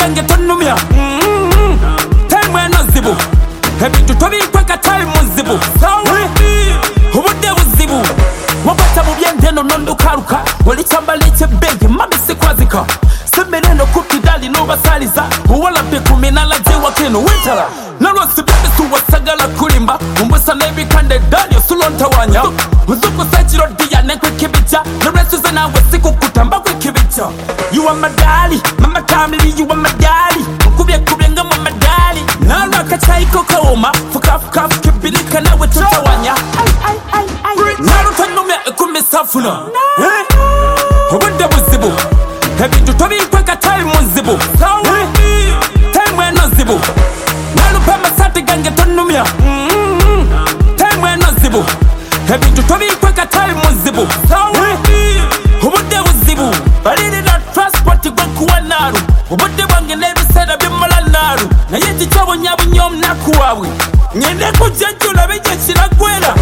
gange tonumya time eno zibu ebintu tobikweka time muzibu obudde buzibu wapata mu byendeno nondukaluka olikyambala ekyebbengi mami sikwazika semereno kupidali nobasaliza owalabye kuminala gyewakeno wetala nalwosibebisuwasagala kulimba ombwesa n'ebikande dali osulontawanya ozukusa ekirodiya nekwekibija nolwesuze nawe sikukutamba kwekibija you are my daddy mama kamili you are my daddy nkubyekubye nga mu madali nalwakacyayiko kawoma fukafukafu kibinika nawe tutawanya nalutanumya ekumisafuna obudde buzibu ebintu tobikweka time muzibu time eno zibu nalupa amasati gange tonumya time eno zibu ebintu tobikweka time muzibu obudde buzibu balirira transport gwekuwa naalu obudde bwange n'ebiseera bimala naalu naye kikyobonyabunya omunaku waabwe ngende kujjajjula bijja kiragwera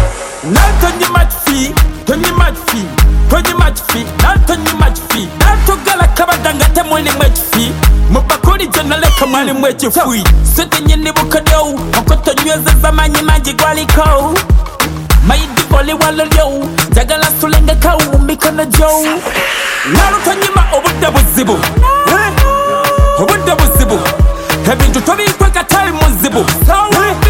tonyimakifi natogala kabada nga temulimu ekifi mubakoli gyenaleka mwalimu ekifui sente nyini bukadowu okotonywezeza manyi mangi gwaliko mayidivoli walolyowu njagala sulengekawu mu mikono gyowu nalutonyima obudde buzibu ebintu tobikweka time muzibu